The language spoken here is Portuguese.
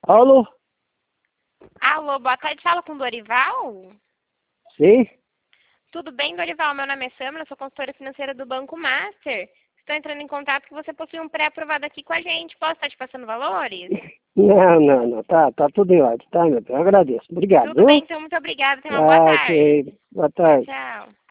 Alô? Alô, boa tarde, fala com o Dorival? Sim? Tudo bem, Dorival? Meu nome é Samara, sou consultora financeira do Banco Master. Estou entrando em contato porque você possui um pré-aprovado aqui com a gente. Posso estar te passando valores? Não. Tá tudo em ordem, tá, meu bem? Eu agradeço. Obrigado, Tudo bem, viu? então muito obrigada. Tenha uma boa Ah, tarde. ok. Boa Tchau, tarde. tchau.